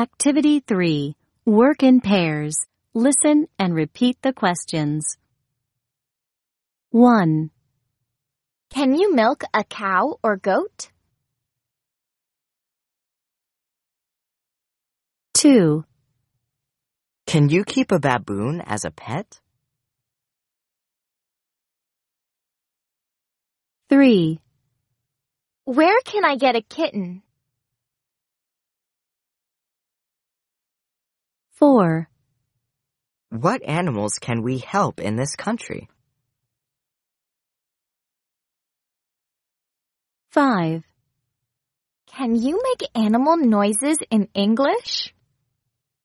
Activity 3. Work in pairs. Listen and repeat the questions. 1, Can you milk a cow or goat? 2, Can you keep a baboon as a pet? 3, Where can I get a kitten? 4, What animals can we help in this country? 5. Can you make animal noises in English?